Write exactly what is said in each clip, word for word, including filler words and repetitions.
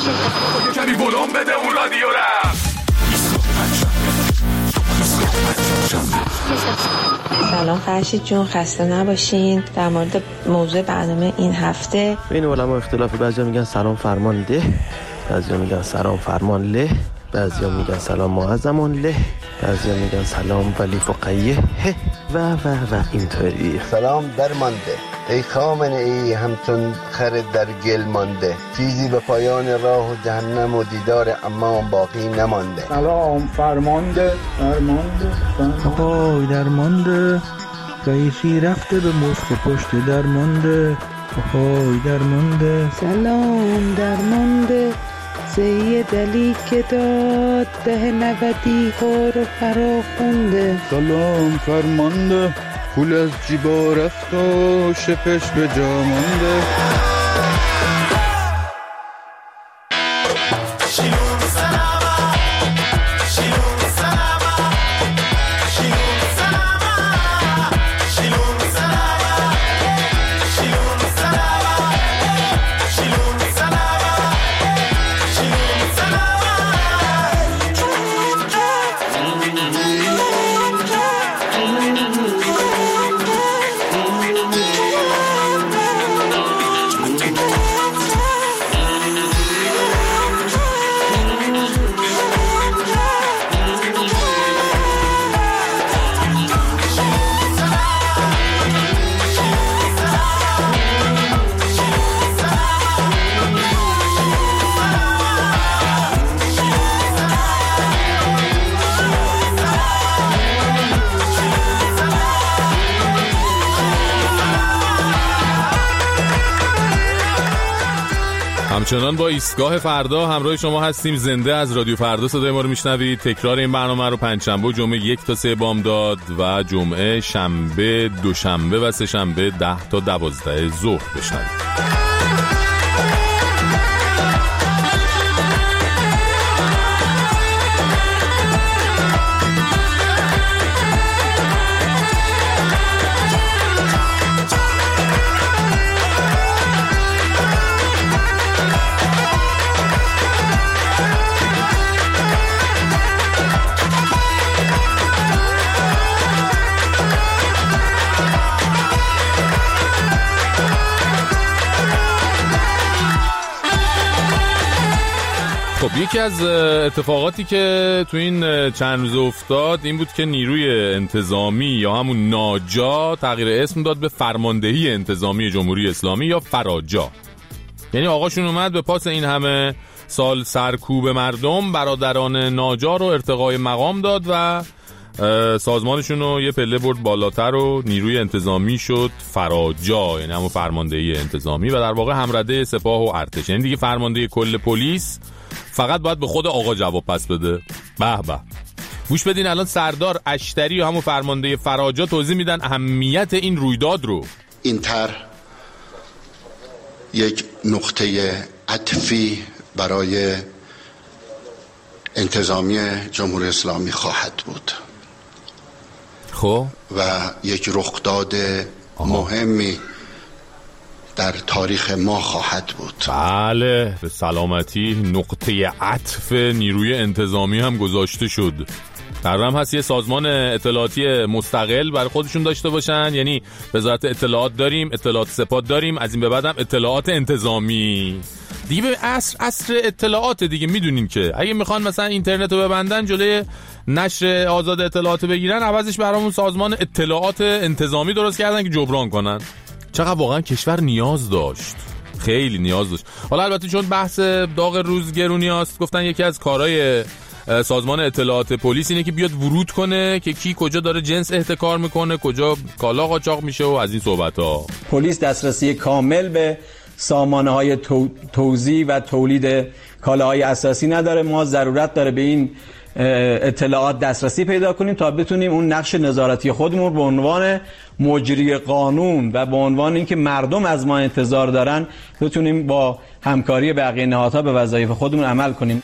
کمی ولوم بده اون رادیو را. سلام فرشید جون، خسته نباشین. در مورد موضوع برنامه این هفته بین علما اختلافی، بعضیا میگن سلام فرمان ده، بعضیا میگن سلام فرمان له، بعضیا میگن سلام معظم له، بعضیا میگن سلام ولی فقیه و و و اینطوری. سلام درمانده ای خامنه ای همچون خر در گل مانده، چیزی به پایان راه و جهنم و دیدار امان باقی نمانده. سلام فرمانده فرمانده آهای درمانده، رئیسی رفته به مسخ پشت درمانده، آهای درمانده. سلام درمانده، سید علی که داد ده نودی خور و فرا خونده. سلام فرمانده، پول از جیبا رفت و شپش به جا مانده. همچنان با ایستگاه فردا همراه شما هستیم. زنده از رادیو فردا صدای ما رو میشنوید. تکرار این برنامه رو پنجشنبه و جمعه یک تا سه بامداد و جمعه شنبه دوشنبه و سه شنبه ده تا دوازده ظهر بشنوید. خب یکی از اتفاقاتی که تو این چند روز افتاد این بود که نیروی انتظامی یا همون ناجا تغییر اسم داد به فرماندهی انتظامی جمهوری اسلامی یا فراجا. یعنی آقاشون اومد به پاس این همه سال سرکوب مردم برادران ناجا رو ارتقای مقام داد و سازمانشون رو یه پله برد بالاتر و نیروی انتظامی شد فراجا، یعنی همون فرماندهی انتظامی و در واقع همرده سپاه و ارتش. یعنی دیگه فرماندهی کل پلیس فقط باید به خود آقا جواب پس بده. به به گوش بدین الان سردار اشتری و همون فرمانده فراجا توضیح میدن اهمیت این رویداد رو. این طرح یک نقطه عطفی برای انتظامی جمهوری اسلامی خواهد بود خب و یک رخداد مهمی در تاریخ ما خواهد بود. بله به سلامتی نقطه عطف نیروی انتظامی هم گذاشته شد. قرارم هست یه سازمان اطلاعاتی مستقل برای خودشون داشته باشن، یعنی وزارت اطلاعات داریم، اطلاعات سپاه داریم، از این به بعدم اطلاعات انتظامی دیگه. به عصر عصر اطلاعات دیگه، میدونین که اگه میخوان مثلا اینترنت رو ببندن جلوی نشر آزاد اطلاعات بگیرن، عوضش برامون سازمان اطلاعات انتظامی درست کردن که جبران کنن. چقدر واقعا کشور نیاز داشت، خیلی نیاز داشت. حالا البته چون بحث داغ روز گرونیاست، گفتن یکی از کارهای سازمان اطلاعات پلیس اینه که بیاد ورود کنه که کی کجا داره جنس احتکار میکنه، کجا کالا قاچاق میشه و از این صحبت ها. پلیس دسترسی کامل به سامانه های تو، توزیع و تولید کالاهای اساسی نداره. ما ضرورت داره به این اطلاعات دسترسی پیدا کنیم تا بتونیم اون نقش نظارتی خودمون به عنوان مجری قانون و به عنوان اینکه مردم از ما انتظار دارن بتونیم با همکاری بقیه نهادها به وظایف خودمون عمل کنیم.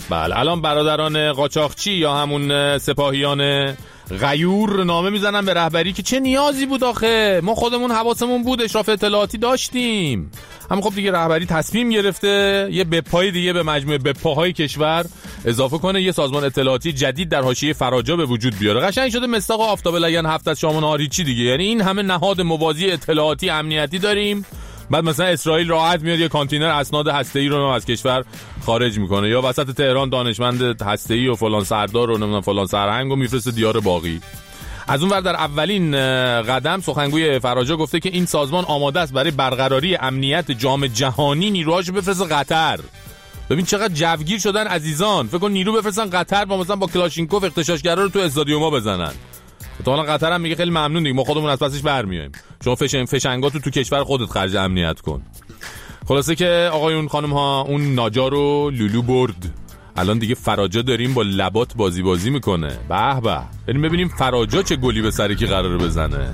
بله الان برادران قاچاقچی یا همون سپاهیان غیور نامه میزنن به رهبری که چه نیازی بود آخه، ما خودمون حواسمون بود، اشراف اطلاعاتی داشتیم. اما خب دیگه رهبری تصمیم گرفته یه بپای دیگه به مجموعه بپاهای کشور اضافه کنه، یه سازمان اطلاعاتی جدید در حاشیه فراجا به وجود بیاره. قشنگ شده مصداق آفتاب لگن هفت از شامان آریچی دیگه. یعنی این همه نهاد موازی اطلاعاتی امنیتی داریم، بعد مثلا اسرائیل راحت میاد یه کانتینر اسناد هسته‌ای رو از کشور خارج میکنه، یا وسط تهران دانشمند هسته‌ای و فلان سردار و نمیدونم فلان سرهنگ رو میفرسته دیار باقی. از اون ور در اولین قدم سخنگوی فراجا گفته که این سازمان آماده است برای برقراری امنیت جام جهانی نیروهاشو بفرسته قطر. ببین چقدر جوگیر شدن عزیزان، فکر کن نیرو بفرستن قطر با مثلا با کلاشینکوف اغتشاشگرا رو تو استادیوما بزنن. حالا قطر هم میگه خیلی ممنون دیگه، ما خودمون از پسش برمیایم، شما فشن فشنگاتو تو کشور خودت خرج امنیت کن. خلاصه که آقایون خانم ها اون ناجا رو لولو برد. الان دیگه فراجا داریم با لبات بازی بازی میکنه. به به، بریم ببینیم فراجا چه گلی به سر کی قراره بزنه.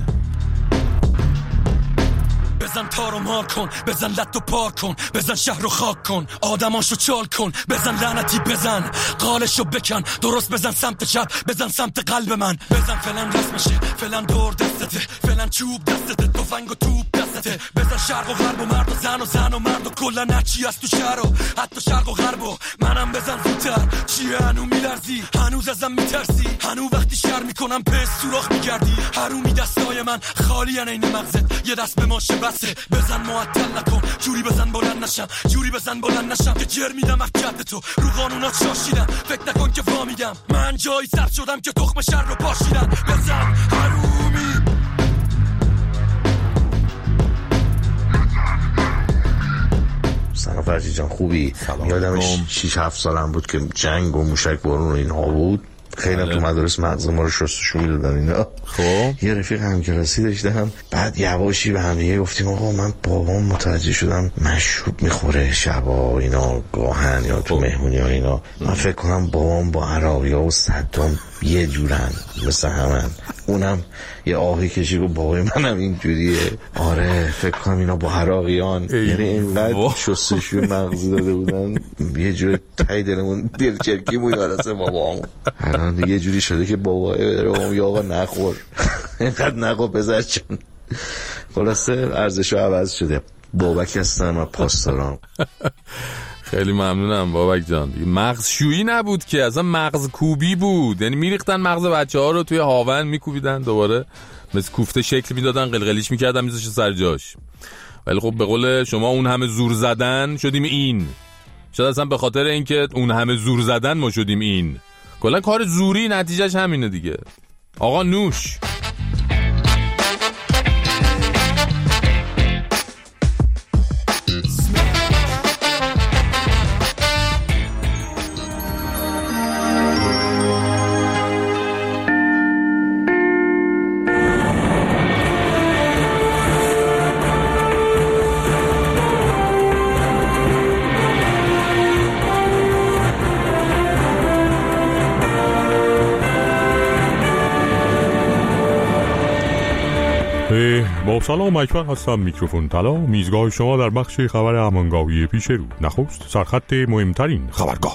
بزن تارو مار کن، بزن لط و پار کن، بزن شهر رو خاک کن، آدماشو چال کن، بزن لعنتی بزن، قالشو بکن، درست بزن سمت چپ، بزن سمت قلب من، بزن فلان رسمشه، فلان دور دستته، فلان چوب دستته، تفنگ و توپ دستته، بزن شرق و غرب و مرد و زن و زن و مرد و کلا نچی از تو شهر و حتی شرق و غرب و منم بزن زودتر. چیه هنو میلرزی، هنوز ازم میترسی، هنو وقتی شر میکنم پس سوراخ میگردی، هرومی دستای من خالی ان این مغزت، یه دست به ماشه بسه، بزن معطل نکن، جوری بزن بلند نشم، جوری بزن بلند نشم که جر میدم افکت تو، رو قانونات شاشیدم، فکر نکن که فامیدم، من جایی سر شدم که تخم شر رو پاشیدم، بزن هرومی. سلام فرجی جان، خوبی؟ یادمش شیش هفت سالم بود که جنگ و موشک بارون و اینها بود، خیلی تو مدارس مغز ما رو شستشو میدادن اینا. خب یه رفیق همکلاسی داشتم، بعد یواشی به هم دیگه گفتیم آقا من بابام متوجه شدم مشروب میخوره شبا اینا، گاهن یا تو مهمونی ها اینا، من فکر کنم بابام با عراقی ها و صدام یه جورن مثل همن. اونم یه آهی کشی و بابای منم اینجوریه. آره فکر کنم اینا با عراقیان، یعنی اینقدر شستشوی مغزی داده بودن یه جور تای دلمون دل چرکی بود واسه بابام. الان دیگه یه جوری شده که بابای بره یا آقا نخور اینقدر نخور پسر چون. خلاصه ارزشو عوض شده. بابک هستم و پاسداران. خیلی ممنونم بابک جان. مغز شویی نبود که، اصلا مغز کوبی بود، یعنی میریختن مغز بچه ها رو توی هاون میکوبیدن، دوباره مثل کوفته شکل میدادن، قلقلیش میکردن، میذاشت سر جاش. ولی خب به قول شما اون همه زور زدن شدیم این. شاید اصلا به خاطر اینکه اون همه زور زدن ما شدیم این. کلا کار زوری نتیجهش همینه دیگه. آقا نوش. با سلام اکبر هستم، میکروفون طلا، میزگاه شما در بخش خبر همانگاهی پیش رو. نخست سرخط مهمترین خبرگاه.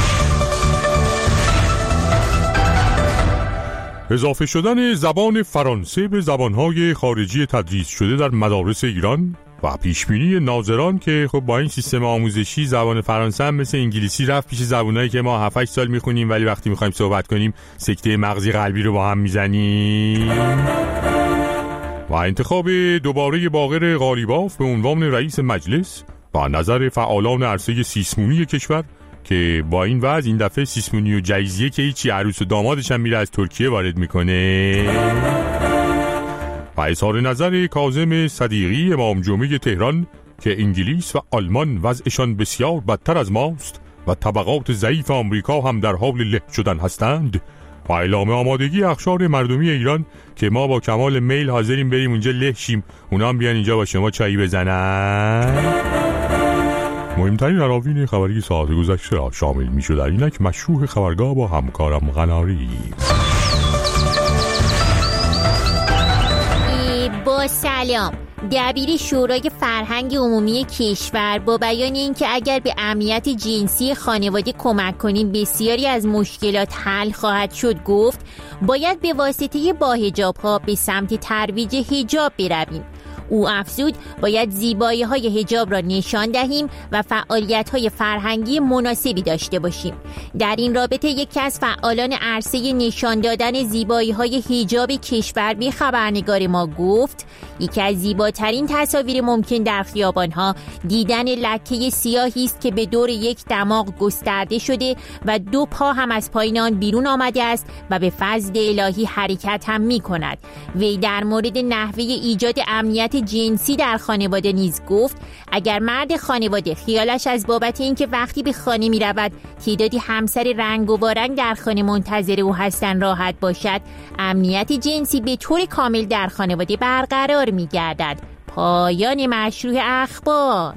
اضافه شدن زبان فرانسه به زبانهای خارجی تدریس شده در مدارس ایران و پیشبینی ناظران که خب با این سیستم آموزشی زبان فرانسه هم مثل انگلیسی رفت پیش زبانایی که ما هفت هشت سال میخونیم ولی وقتی میخوایم صحبت کنیم سکته مغزی قلبی رو با هم میزنیم. و انتخاب دوباره باقر قالیباف به عنوان رئیس مجلس و نظر فعالان عرصه سیسمونی کشور که با این وضع این دفعه سیسمونی و جایزیه که هیچی عروس و دامادش هم میره از ترکیه وارد میکنه. و اظهار نظر کاظم صدیقی امام جمعه تهران که انگلیس و آلمان وضعشان بسیار بدتر از ماست و طبقات ضعیف آمریکا هم در حال له شدن هستند. و اعلام آمادگی اقشار مردمی ایران که ما با کمال میل حاضریم بریم اونجا له شیم، اونا هم بیان اینجا با شما چایی بزنن. مهمترین عناوین خبری ساعت گذشته را شامل می‌شد در اینک مشروع خبرگاه با همکارم قناری. با سلام، دبیر شورای فرهنگ عمومی کشور با بیان اینکه اگر به امنیت جنسی خانواده کمک کنیم بسیاری از مشکلات حل خواهد شد گفت باید به واسطه با حجاب‌ها به سمت ترویج حجاب برویم. او افزود باید زیبایی های حجاب را نشان دهیم و فعالیت های فرهنگی مناسبی داشته باشیم. در این رابطه یکی از فعالان عرصه نشان دادن زیبایی های حجاب کشور به خبرنگار ما گفت یکی از زیباترین تصاویر ممکن در خیابان ها دیدن لکه سیاهی است که به دور یک دماغ گسترده شده و دو پا هم از پایین آن بیرون آمده است و به فضل الهی حرکت هم می کند. وی در مورد نحوه ایجاد امنیت جنسی در خانواده نیز گفت اگر مرد خانواده خیالش از بابت اینکه وقتی به خانه می رود تعدادی همسر رنگ و وارنگ در خانه منتظر او هستند راحت باشد، امنیت جنسی به طور کامل در خانواده برقرار می گردد. پایان مشروع اخبار.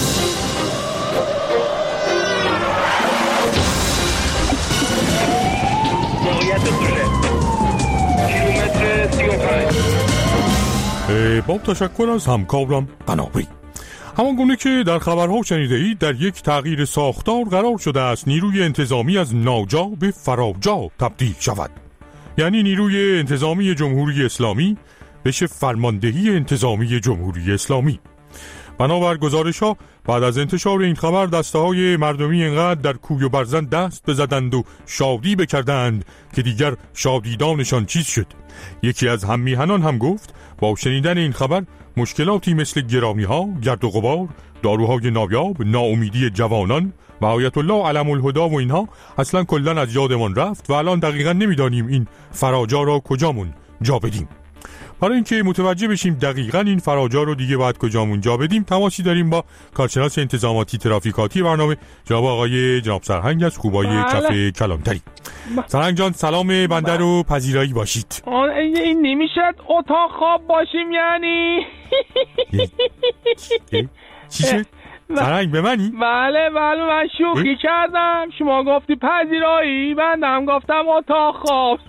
کیلومتر سی و پنج. با تشکر از همکارم قنابی. همان گونه که در خبرها شنیده اید در یک تغییر ساختار قرار شده است نیروی انتظامی از ناجا به فراجا تبدیل شود، یعنی نیروی انتظامی جمهوری اسلامی بشه فرماندهی انتظامی جمهوری اسلامی. بنابر گزارش‌ها بعد از انتشار این خبر دسته‌های مردمی اینقدر در کوی و برزن دست بزدند و شادی بکردند که دیگر شادیدانشان چیز شد. یکی از هم میهنان هم گفت با شنیدن این خبر مشکلاتی مثل گرامی‌ها، گرد و غبار، داروهای نایاب، ناامیدی جوانان و آیت الله علم الهدا و اینها اصلا کلاً از یادمان رفت و الان دقیقاً نمی‌دانیم این فراجا را کجامون جا بدیم. برای اینکه متوجه بشیم دقیقاً این فراجا رو دیگه باید کجامون جا بدیم تماسی داریم با کارشناس انتظاماتی ترافیکاتی برنامه جناب آقای جناب سرهنگ از خوبای کف کلانتری. سرهنگ جان سلام بنده رو پذیرایی باشید. این نمیشد اتاق خواب باشیم یعنی چی شد؟ سرهنگ به منی؟ بله بله من شوخی کردم، شما گفتی پذیرایی بنده هم گفتم اتاق خواب.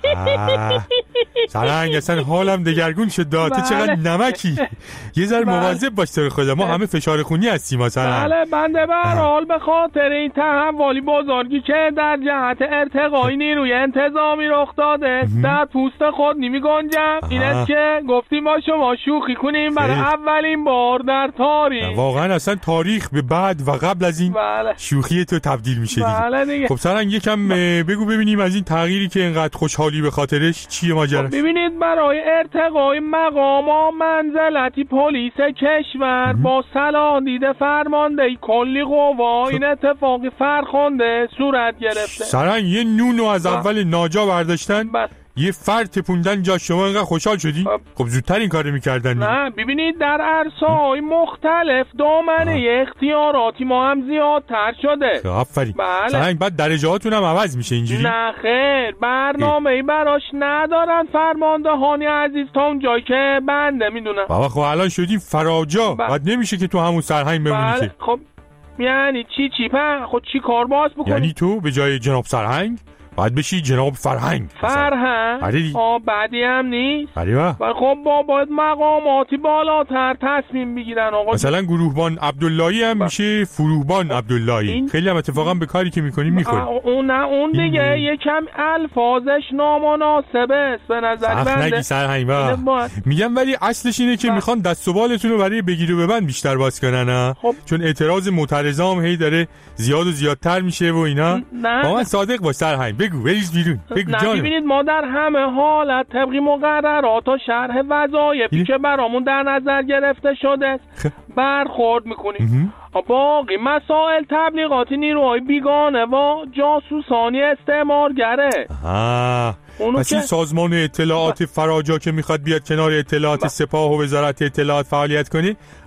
سرهنگ اصلا حالم دگرگون شد داته. چقدر نمکی. یه ذره مواظب باش تو خودت، ما همه فشار خونی هستیم مثلا. بله بنده به هر حال به خاطر این تحولی بزرگی که در جهت ارتقای نیروی انتظامی رخ داده در پوست خود نمی گنجم. این است که گفتیم با شما شوخی کنیم برای اولین بار در تاریخ. واقعا اصلا تاریخ به بعد و قبل از این بله. شوخی تو تبدیل میشه دیگه. بله دیگه. خب سرنگ یکم بگو ببینیم از این تغییری که اینقدر خوشحالی به خاطرش چیه ماجراش؟ ببینید برای ارتقای مقام و منزلتی پلیس کشور با صلاحیت فرماندهی کلی قوا این اتفاقی فرخنده صورت گرفته. سرنگ یه نونو از اول ناجا برداشتن بس. یه فرد تپوندن جا، شما اینقدر خوشحال شدی؟ خب زودتر این کارو میکردن. نه ببینید در عرصه‌های مختلف دامنه اختیاراتی ما هم زیادتر شده. آفرین. بله. سرنگ بعد درجهاتون هم عوض میشه اینجوری؟ نه خیر برنامه‌ای براش ندارن فرماندهانی عزیز تا اون جایی که بنده میدونم. بابا خب الان شدیم فراجا. بله. بعد نمیشه که تو همون سرهنگ بمونی. بله. که خب یعنی چی چی په خب چی کار باز بکنی؟ یعنی تو به جای جناب سرهنگ باید بشی جناب فرهنگ. فرهنگ؟ آه بعدی هم نیست. آره و خب با باید مقاماتی بالاتر تصمیم بگیرن آقا. مثلا گروهبان عبداللهی هم با. میشه فروهبان عبداللهی. این... خیلی هم اتفاقا به کاری که میکنیم میخوره. اون نه اون دیگه این... یکم الفاظش نامناسبه است به نظر بنده. نگی سرهنگ با. میگم ولی اصلش اینه که میخوان دست و بالتون رو برای بگیر و ببند بیشتر باز کنن. خب. چون اعتراض معترضام هی داره زیاد و زیادتر میشه و اینا. با من صادق باش سرهنگ. بگو بریز بیرون. بگو جانم. ببینید ما در همه حالت طبق مقررات و شرح وظایفی که برامون در نظر گرفته شده برخورد میکنیم. باقی مسائل تبلیغاتی نیروهای بیگانه و جاسوسانی استعمارگره. آها. پس این سازمان اطلاعات فراجا که میخواد بیاد کنار اطلاعات سپاه و وزارت اطلاعات فعالیت کنه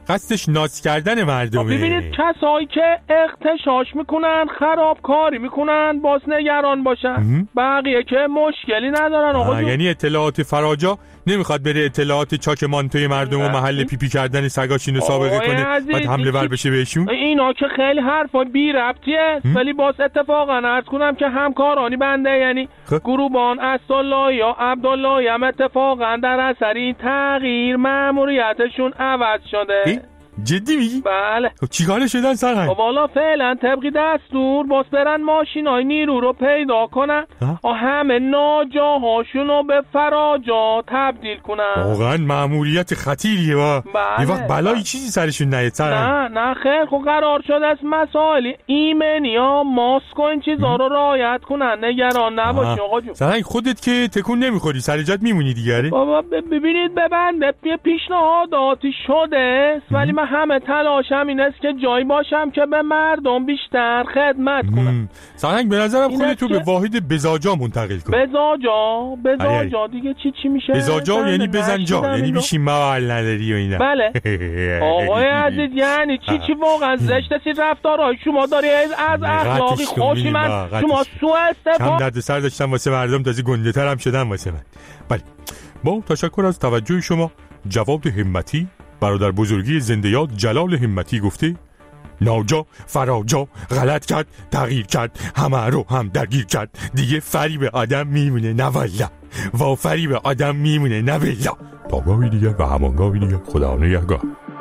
قصدش ناز کردن مردمه. ببینید کسایی که اغتشاش میکنن خرابکاری میکنن باز نگران باشن، بقیه که مشکلی ندارن. آقا یعنی اطلاعات فراجا نمیخواد بره اطلاعات چاک مانتوی مردم و محل پیپی کردن سگاشینو سابقه کنه بعد حمله ور بشه بهشون. اینا که خیلی حرفا بی ربطیه، ولی باز اتفاقا عرض کنم که همکارانی بنده یعنی گروبان اسدالله یا عبدالله هم اتفاقا در اثر این تغییر ماموریتشون عوض شده. جدی میگی؟ بله. خب چیکار شدن سرهنگ؟ خب والا فعلا طبقی دستور باز برن ماشینای نیرو رو پیدا کنن و همه ناجاهاشونو به فراجا تبدیل کنن. واقعا مأموریت خطیریه با. بله. یه وقت بلایی چیزی سرشون نیاد سرهنگ. نه نه خیر خب قرار شده از مسائل ایمنی ها ماسک و این چیزا رو رعایت کنن، نگران نباشی آقا جون. سرهنگ خودت که تکون نمیخوری سر جات میمونی دیگه. بابا ببینید ببنده پیشنهاداتی شده ولی من همه تلاشم این است که جایی باشم که به مردم بیشتر خدمت کنم. سرهنگ به نظرم خودتو به واحد بزاجا منتقل کن. بزاجا بزاجا دیگه چی چی میشه؟ بزاجا یعنی بزنجا، یعنی بیشی موال نداری و اینا. بله آقای عزیز یعنی چی چی واقعا زشته سی رفتارهای شما داری از اخلاقی خوشی من شما سوء استفاده. کم درد سر داشتم واسه مردم تازه گنده تر هم شدم واسه من. بله با تشکر از توجه شما. جواد همتی برادر بزرگی زنده یاد جلال همتی گفته ناجا فراجا غلط کرد تغییر کرد همه رو هم درگیر کرد دیگه فریب آدم میمونه نه والله و فریب آدم میمونه نه والله. تا گاهی دیگه و همان گاهی دیگه خدا نگهدار.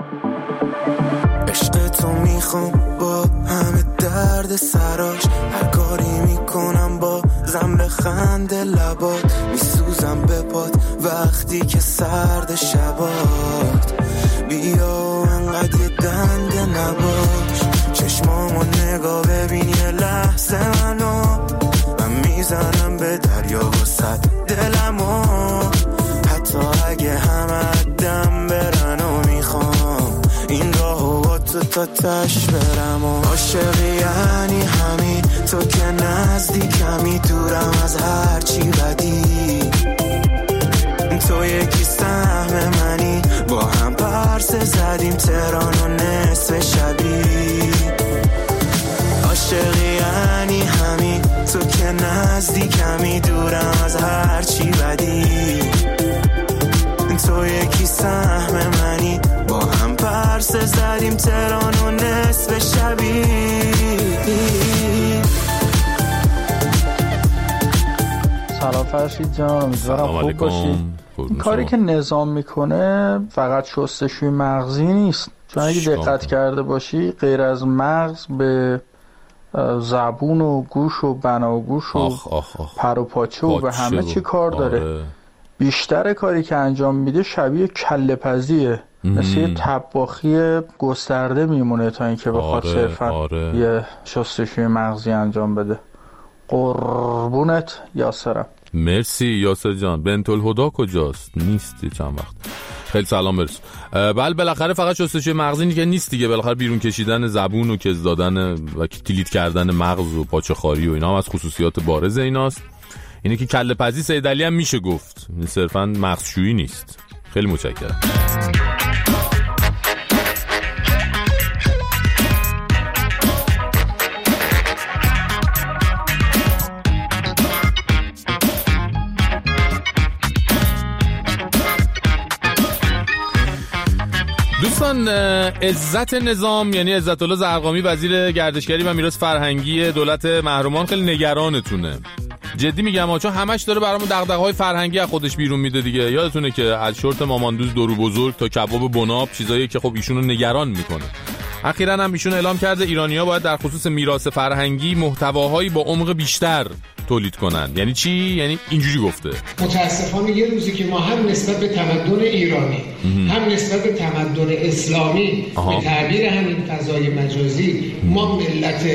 عشق تو میخوام با همه درد سراش هر کاری میکنم با زمر خند لبات میسوزم به پات وقتی که سرد شبات بیا انقدر یه دنده نباش چشمامو نگاه ببین یه لحظه منو من میزنم به دریا و صد دلمو حتی اگه همه دم برن و میخوام این راهو با تو تا تش برم و عاشقی یعنی همین تو که نزدیکمی دورم از هر چی بدی تو یکی سهم منی با هم پرسه زدیم تهران و نصف شبی عاشقی یعنی همین تو که نزدیکمی دورم از هر چی بدی تو یکی سهم منی با هم پرسه زدیم تهران و نصف شبی. سلام فرشید جان امیدوارم خوب باشید. این کاری که نظام میکنه فقط شستشوی مغزی نیست، چون اگه دقت کرده باشی غیر از مغز به زبون و گوش و بناگوش و آخ آخ آخ. پر و پاچه و به همه چی کار داره. آره. بیشتر کاری که انجام میده شبیه کله پزیه، مثل یه طباخی گسترده میمونه تا اینکه بخواد آره. صرفا آره. یه شستشوی مغزی انجام بده. قربونت یاسرم. مرسی یاسر جان. بنت الهدا کجاست؟ نیستی چند وقت. خیلی سلام برس. بله بالاخره فقط شستشوی مغزی که نیست دیگه، بالاخره بیرون کشیدن زبون و کز دادن و کلیت کردن مغز و پاچه خاری و اینا هم از خصوصیات بارز ایناست. اینه که کله پزی سید علی هم میشه گفت، صرفا مغزشویی نیست. خیلی متشکرم. دوستان عزت نظام یعنی عزت الله زرقامی وزیر گردشگری و میراث فرهنگی دولت محرومان خیلی نگرانتونه. جدی میگم چون همش داره برامون دغدغه‌های فرهنگی از خودش بیرون میده دیگه. یادتونه که از شورت ماماندوز درو بزرگ تا کباب بناب چیزایی که خب ایشونو نگران میکنه. اخیراً هم ایشون اعلام کرده ایرانی‌ها باید در خصوص میراث فرهنگی محتواهایی با عمق بیشتر تولید کنن. یعنی چی؟ یعنی اینجوری گفته متاسفانه یه روزی که ما هم نسبت به تمدن ایرانی هم نسبت به تمدن اسلامی آها. به تعبیر همین فضای مجازی ما ملت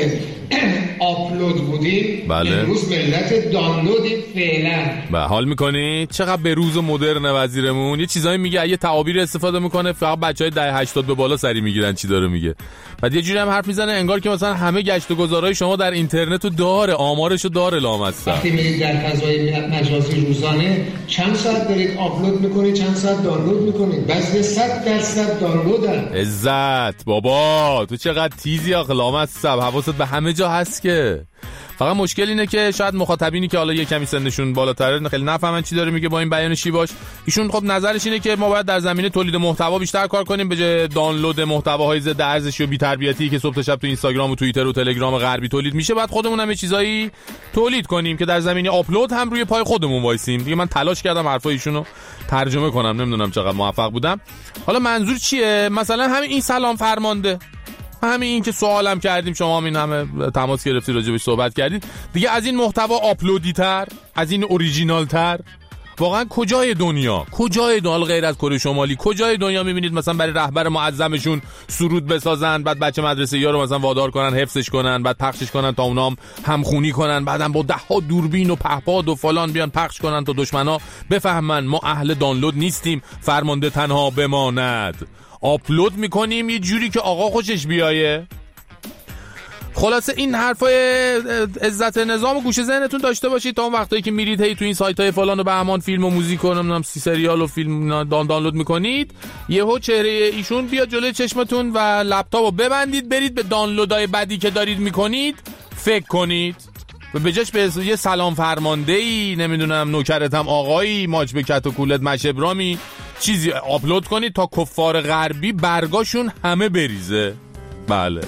آپلود بودیم بله. امروز ملت دانلودیم فعلا. به حال میکنی؟ چقدر به روز و مدرن وزیرمون. یه چیزایی میگه، یه تعابیر استفاده میکنه، فقط بچهای دهه هشتاد به بالا سری میگیرن چی داره میگه. بعد یه جوری هم حرف میزنه انگار که مثلا همه گشت و گذارهای شما در اینترنتو داره، آمارشو داره لامصب. وقتی میرید در فضای مجازی روزانه چند ساعت دارید آپلود میکنید، چند ساعت دانلود میکنید؟ بعضی صد درصد دانلودن. عزت بابا تو چقدر تیزی آخه لامصب، حواست به همه جا هست که. فقط مشکل اینه که شاید مخاطبینی که حالا یه کمی سنشون بالاتره خیلی نفهمن چی داره میگه با این بیان شیواش. ایشون خب نظرش اینه که ما باید در زمینه تولید محتوا بیشتر کار کنیم به جای دانلود محتواهای ضد ارزشی و بی‌تربیتی که صبح تا شب تو اینستاگرام و توییتر و تلگرام غربی تولید میشه. بعد خودمون هم یه چیزایی تولید کنیم که در زمینه آپلود هم روی پای خودمون وایسیم. دیگه من تلاش کردم حرفای ایشونو ترجمه کنم، نمیدونم چقدر موفق بودم. حالا منظور چیه؟ مثلا همین این سلام فرمانده، همین این که سوالم کردیم شما همین همه تماس گرفتی راجبش صحبت کردید دیگه، از این محتوا آپلودی تر، از این اوریجینال تر واقعا کجای دنیا، کجای دنیا غیر از کره شمالی، کجای دنیا میبینید مثلا برای رهبر معظمشون سرود بسازن، بعد بچه مدرسه یا رو مثلا وادار کنن حفظش کنن، بعد پخشش کنن تا اونام همخونی کنن، بعدم با ده ها دوربین و پهپاد و فلان بیان پخش کنن تا دشمنا بفهمن ما اهل دانلود نیستیم، فرمانده تنها بماند. آپلود میکنیم یه جوری که آقا خوشش بیایه. خلاصه این حرفای عزت نظام و گوشه ذهنتون داشته باشید تا اون وقتایی که میرید هی تو این سایت‌های فلان و بهمان فیلم و موزیک و نمیدونم سی سریال و فیلم دان دانلود میکنید، یهو چهره ایشون بیاد جلوی چشمتون و لپتاپو ببندید برید به دانلودای بعدی که دارید میکنید فکر کنید و به جاش به یه سلام فرمانده‌ای، نمیدونم نوکرتم آقایی، ماچ به کت و کولت مشبرامی چیزی آپلود کنید تا کفار غربی برگاشون همه بریزه. بله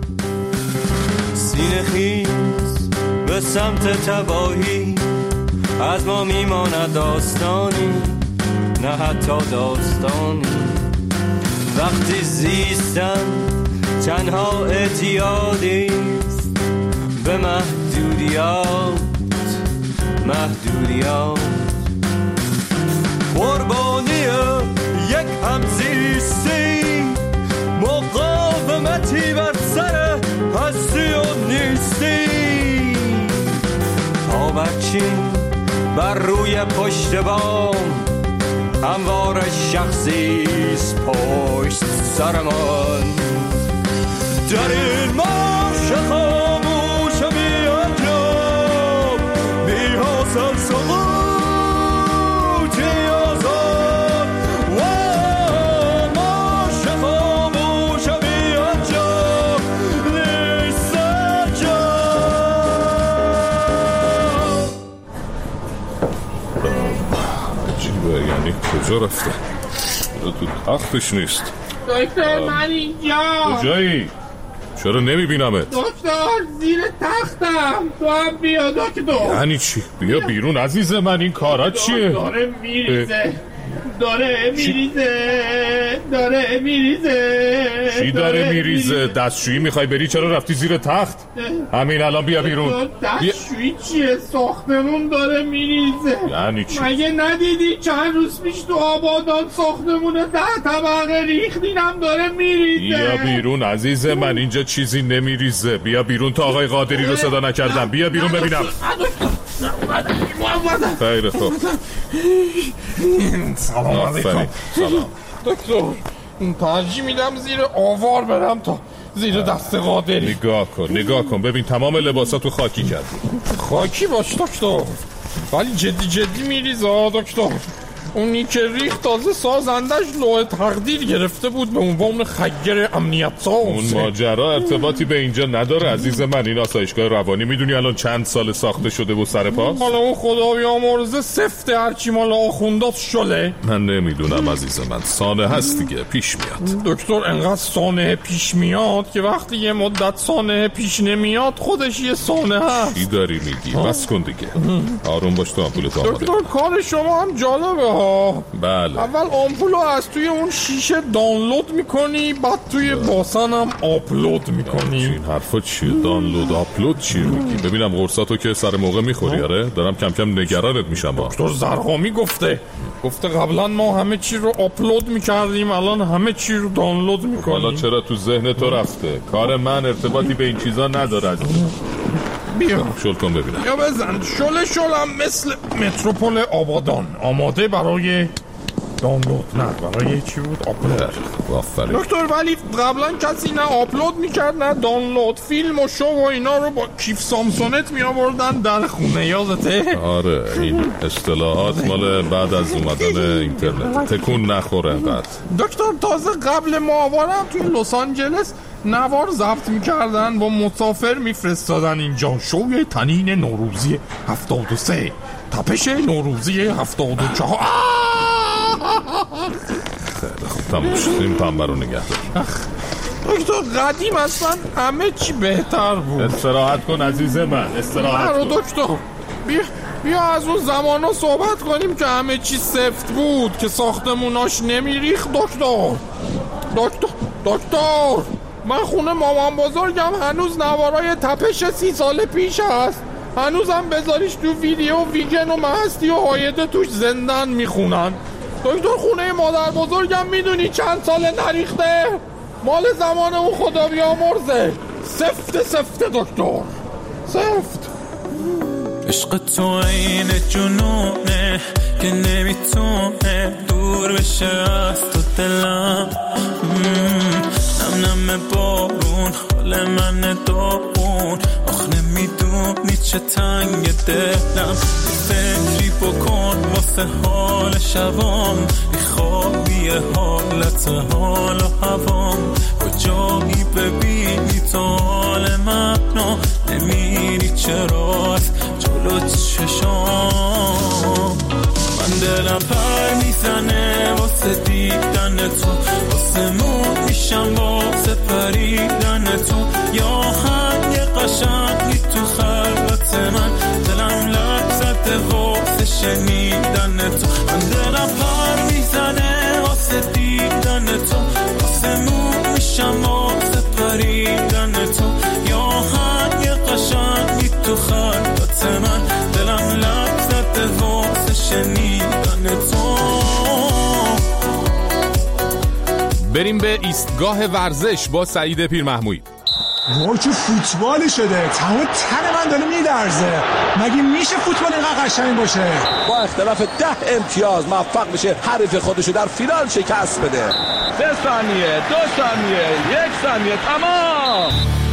سینه خیز به سمت تباهی، از ما میماند داستانی نه حتی داستانی. وقتی زیستن تنها اعتیادیست به محدودیات محدودیات. قربانی یک همزیستی، مقاومتی بر سر هستی و نیستی. تا بچین بر روی پشت بام، هموار شخصیست پشت سرمان. در این مارش خاموش بی انجام، بی حاصل سقوطی آزاد. و مارش خاموش بی انجام نیست انجام. عجیبه، یعنی کجا رفته؟ تو تختش نیست. دکتر من اینجا. کجایی؟ چرا نمیبینمت؟ دکتر زیر تختم، تو هم بیا دکتر. یعنی چی؟ بیا بیرون عزیز من، این کارا چیه؟ داره میریزه داره میریزه داره میریزه چی داره میریزه؟ دستشویی میخوای بری؟ چرا رفتی زیر تخت؟ همین الان بیا بیرون. دستشویی چیه؟ ساختمون داره میریزه. یعنی چی؟ مگه ندیدی چند روز پیش تو آبادان ساختمون ده طبقه ریختینم داره میریزه. بیا بیرون عزیز من، اینجا چیزی نمیریزه. بیا بیرون تا آقای قادری رو صدا نکردم. بیا بیرون ببینم. خیلی خوب. سلام علیکم. سلام دکتر ترجیح میدم زیر آوار برم تا زیر دست قادری. نگاه کن نگاه کن ببین تمام لباساتو خاکی کردی. خاکی باش دکتر، ولی جدی جدی میریزه دکتر. اونی که ریخت تازه سازندش لوح تقدیر گرفته بود به عنوان خگر امنیت ساز. اون ماجرا ارتباطی به اینجا نداره عزیز من. این آسایشگاه روانی میدونی الان چند سال ساخته شده و سر پاس؟ حالا اون خدا بیامرزه سفته هرچی مال آخوندات شله. من نمیدونم عزیز من، سانه هست دیگه پیش میاد. دکتر انقدر سانه پیش میاد که وقتی یه مدت سانه پیش نمیاد خودش یه سانه هست. چی داری میگی؟ بس کن دیگه. آروم باش تو آمپولت آماده. دکتر کار شما هم جالبه ها. دکتر. بله. اول آمپولو از توی اون شیشه دانلود میکنی، بعد توی باسن هم آپلود میکنی. این حرفا چیه؟ دانلود آپلود چیه میگی؟ ببینم قرصاتو که سر موقع میخوری. آره دارم کم کم نگرانت میشم. دکتر زرقامی گفته گفته قبلا ما همه چی رو آپلود میکردیم، الان همه چی رو دانلود میکنیم. حالا چرا تو ذهن تو رفته؟ کار من ارتباطی به این چیزا ندارد. بیا شل کن ببینم. یا بزن. شل شلم مثل متروپول آبادان، آماده برای دانلود. نه برای چی بود؟ آپلود. آفرین دکتر ولی قبلا کسی نه آپلود میکرد نه دانلود. فیلم و شو و اینا رو با کیف سامسونت می آوردن در خونه، یادته؟ آره این اصطلاحات مال بعد از اومدن اینترنت. تکون نخوره انقدر. دکتر تازه قبل ماهوارم توی لس آنجلس نوار ضبط میکردن و مسافر میفرستادن اینجا. شوی تنین نوروزی هفتاد و سه، تپش نوروزی هفتاد و چهار. خیلی خوب تموم شد. این پنبه رو نگه دار. دکتر قدیم اصلا همه چی بهتر بود. استراحت کن عزیز من، استراحت کن. دکتر بیا بیا از اون زمانا صحبت کنیم که همه چی سفت بود، که ساختموناش نمیریخت. دکتر دکتر دکتر من خونه مامان بزرگم هنوز نوارای تپش سی سال پیش هست. هنوزم بذاریش تو ویدیو ویگن و مهستی و هایده توش زندن میخونن. دکتر خونه مادر بزرگم میدونی چند سال نریخته؟ مال زمان اون خدا بیامرزه. سفت سفت دکتر سفت. عشق تو عین جنونه که نمیتونه دور بشه از تو دلم. نم نم بارون حال من داغون، آخ نمیدونی چه تنگ دلم. فکری بکن واسه حال شبام، بیخوابی حالت حال و هوام. کجایی ببینی تو حال منو، نمیری چرا از جلو چشام. من دلم پر میزنه واسه دیدن تو، واسه مون میشم واسه پریدن تو. یا هم یه قشنگی تو خلوت من، دلم لرزده واسه شنیدن تو. من دلم پر میزنه واسه دیدن تو، واسه مون میشم واسه پریدن تو. یا هم یه قشنگی تو خلوت من، دلم لرزده واسه شنیدن تو. بریم به ایستگاه ورزش با سعید پیرمحمویی. وای چه فوتبالی شده، تمام تن من داره میلرزه. مگه میشه فوتبال اینقدر قشنگ باشه؟ با اختلاف ده امتیاز موفق بشه حریف خودشو در فینال شکست بده. سه ثانیه، دو ثانیه، یک ثانیه، تمام.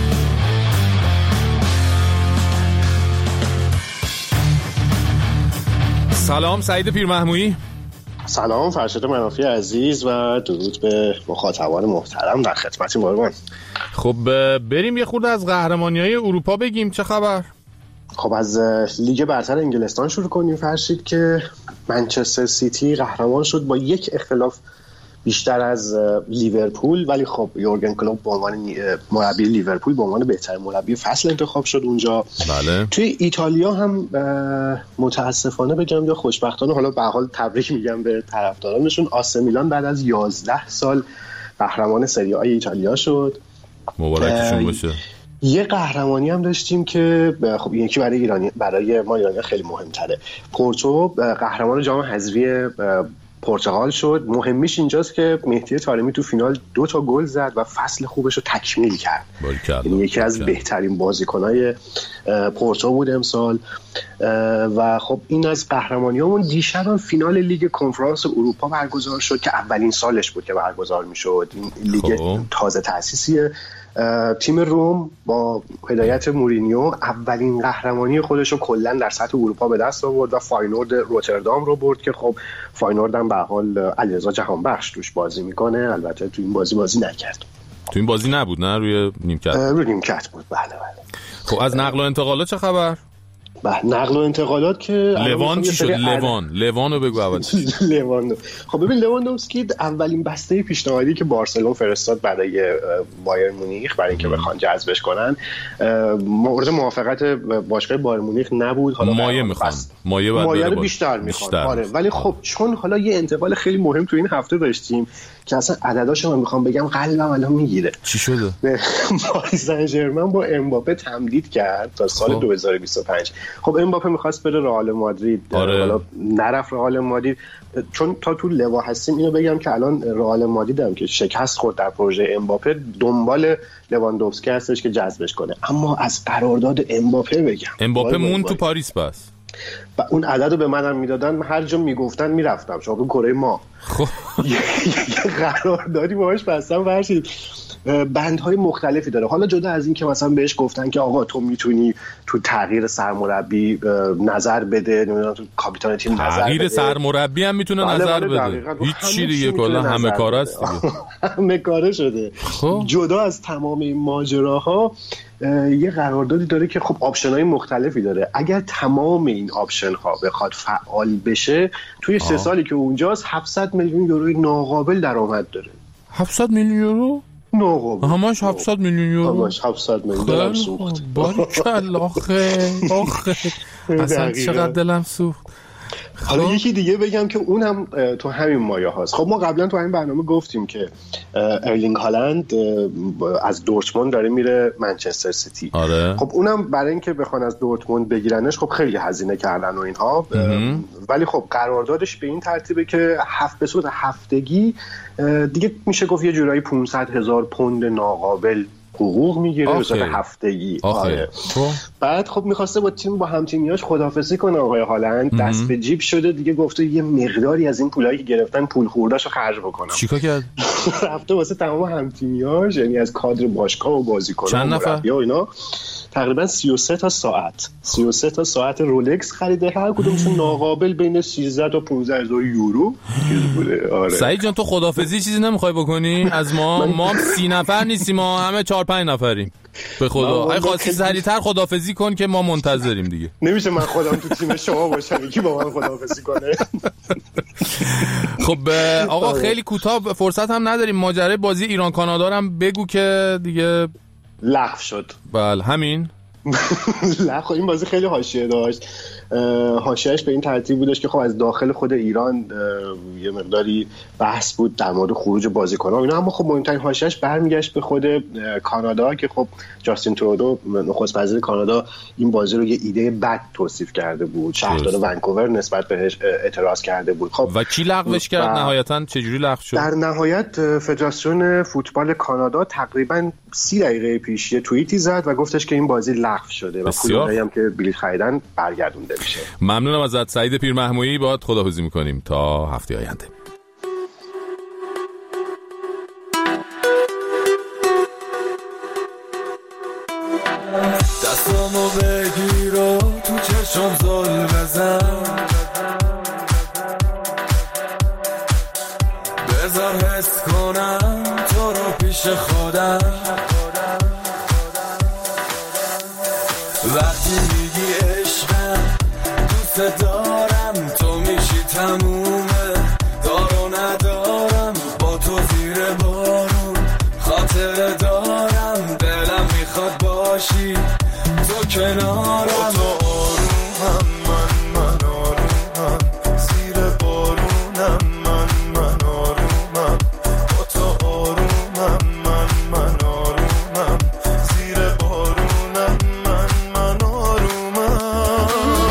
سلام سعید پیرمحمویی. سلام فرشاد منافی عزیز و درود به مخاطبان محترم، در خدمت قربان. خب بریم یه خورده از قهرمانی‌های اروپا بگیم. چه خبر؟ خب از لیگ برتر انگلستان شروع کنیم فرشید که منچستر سیتی قهرمان شد با یک اختلاف بیشتر از لیورپول، ولی خب یورگن کلوپ به عنوان مربی لیورپول به عنوان بهترین مربی فصل انتخاب شد اونجا. بله. توی ایتالیا هم متاسفانه بگم یا خوشبختانه، حالا به حال تبریک میگم به طرفدارانشون، آسه میلان بعد از یازده سال قهرمان سری آ ایتالیا شد. مبارکشون باشه. یه قهرمانی هم داشتیم که خب این یکی برای ایرانی، برای ما ایرانی خیلی مهمتره. پورتو قهرمان جام حذفی پرتغال شد. مهمیش اینجاست که مهدی طارمی تو فینال دو تا گل زد و فصل خوبش رو تکمیل کرد. یعنی یکی از بهترین بازیکن‌های پورتو بود امسال. و خب این از قهرمانیامون. دیشب هم فینال لیگ کنفرانس اروپا برگزار شد که اولین سالش بود که برگزار می‌شد. این لیگ تازه تأسیسیه. تیم روم با هدایت مورینیو اولین قهرمانی خودش رو کلا در سطح اروپا به دست آورد و فاینورد روتردام رو برد که خب فاینورد هم به حال علیرضا جهانبخش توش بازی میکنه. البته تو این بازی بازی نکرد. تو این بازی نبود نه؟ روی نیمکت روی نیمکت بود. بله بله. خب از نقل و انتقالات چه خبر؟ به نقل و انتقالات که لوان چی شد؟ لوان لوانو بگو اول. لوان خب ببین لواندوفسکی اولین بسته پیشنهادی که بارسلون فرستاد برای بایرن مونیخ برای اینکه بخوان جذبش کنن مورد موافقت باشگاه بایرن مونیخ نبود. حالا مایه میخوان مایه مایه رو بیشتر میخوان. آره ولی خب چون حالا یه انتقال خیلی مهم تو این هفته داشتیم که اصلا عدداشو من میخوام بگم قلبم الان میگیره. چی شده؟ پاریس سن ژرمن با امباپه تمدید کرد تا سال خب. دو هزار و بیست و پنج. خب امباپه میخواست بره رئال مادرید. آره. حالا نرفت رئال مادرید چون تا تو لوا هستیم اینو بگم که الان رئال مادرید هم که شکست خورد در پروژه امباپه دنبال لواندوفسکی هستش که جذبش کنه. اما از قرارداد امباپه بگم امباپه مون تو پاریس بس و اون عدد رو به منم میدادن هر جا میگفتن میرفتم. شما تو کره ما خب یه قراردادی باهاش بستم ورشید بندهای مختلفی داره. حالا جدا از این که مثلا بهش گفتن که آقا تو میتونی تو تغییر سرمربی نظر بده نمیدونم تو کاپیتان تیم نظر بده. تغییر سرمربی هم میتونه نظر بده. هیچ چی دیگه کلا همه کاره است دیگه. همه کاره شده. خب جدا از تمام این ماجراها یه قراردادی داره که خب آپشن‌های مختلفی داره. اگر تمام این آپشن‌ها بخواد فعال بشه توی سه سالی که اونجاست هفتصد میلیون یورو ناقابل درآمد داره. هفتصد میلیون یورو؟ ناقابل. همش هفتصد میلیون یورو. همش هفتصد میلیون دلم سوخت. باریکلا آخه آخه اصلا چقدر دلم سوخت. حالا یکی دیگه بگم که اون هم تو همین مایه هاست. خب ما قبلا تو همین برنامه گفتیم که ارلینگ هالند از دورتموند داره میره منچستر سیتی. آره. خب اونم برای اینکه بخوان از دورتموند بگیرنش خب خیلی هزینه کردن و اینها ولی خب قراردادش به این ترتیبه که هفت به صورت هفتگی دیگه میشه گفت یه جورایی پانصد هزار پوند ناقابل حقوق میگیره به صورت هفتگی. آره. بعد خب میخواسته با تیم با هم تیمیاش خداحافظی کنه آقای هالند دست به جیب شده دیگه گفته یه مقداری از این پولایی که گرفتن پول خوردهشو خرج بکنم. چیکار کرد؟ رفته واسه تمام هم تیمیاش یعنی از کادر باشگاه و بازیکنان و مربی و اینا تقریبا سی و سه تا ساعت سی و سه تا ساعت رولکس خریده هر کدومشون ناقابل بین سیزده تا پانزده هزار یورو چیز بوده. آره. سعید جان تو خداحافظی چیزی نمیخوای بکنی از ما؟ ما سی نفر نیستیم ما همه چهار پنج نفریم. به خدا اگه خواستی سریعتر خداحافظی کن که ما منتظریم دیگه. نمیشه من خودم تو تیم شما باشم کی با من خداحافظی کنه. خب آقا خیلی کوتاه فرصت هم نداریم ماجرای بازی ایران کانادا هم بگو که دیگه لغو شد. بله همین. لغو این بازی خیلی حاشیه داشت. حاشیه‌اش به این ترتیب بودش که خب از داخل خود ایران یه مقداری بحث بود در مورد خروج بازیکن‌ها اینا اما خب مهمترین حاشیه‌اش برمیگشت به خود کانادا که خب جاستین ترودو نخست وزیر کانادا این بازی رو یه ایده بد توصیف کرده بود. شهردار ونکوور نسبت بهش اعتراض کرده بود. خب و کی لغوش کرد نهایتاً چجوری لغو شد؟ در نهایت فدراسیون فوتبال کانادا تقریباً سی دقیقه پیش یه توییتی زد و گفتش که این بازی لغو شده و پولایی هم که بلیط خریدن برگردونده میشه. ممنونم ازت سعید پیرمحمودی باهات خداحافظی میکنیم تا هفته آینده. دستامو بگیر و تو چشم زل بزن بذار حس کنم تو رو پیش خودم وقتی میگی عشقم دوست دارم تو میشی تمومه دارو ندارم با تو زیر بارون خاطر دارم دلم میخواد باشی تو کنارم تو آرومم من من آرومم زیر بارونم من من آرومم با تو آرومم من من آرومم زیر بارونم من من آرومم.